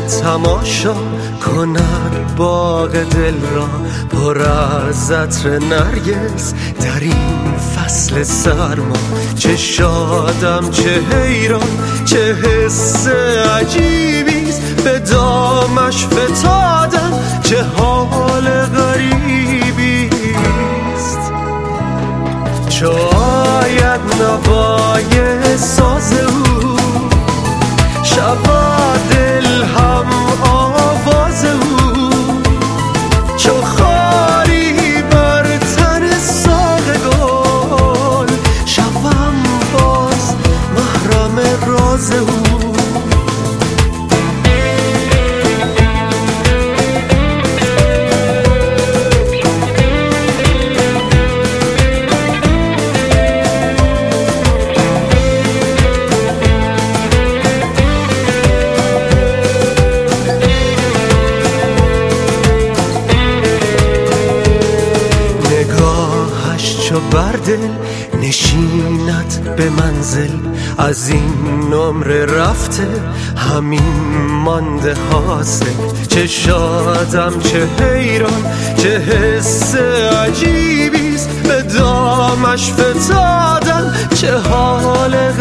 تماشا کند باغ دل را پر از عطر نرگس در این فصل سرما. چه شادم چه حیران چه حس عجیبیست به دامش فتادم چه حال غریبیست. چو آید نوای ساز او شود دل هم آواز او. چو خاری بر تن ساق گل شوم باز محرم راز او. چو بر دل نشیند به منزل از این نمره رفته همین مانده حاصل. چه شادم چه حیران چه حس عجیبیست به دامش فتادم چه حال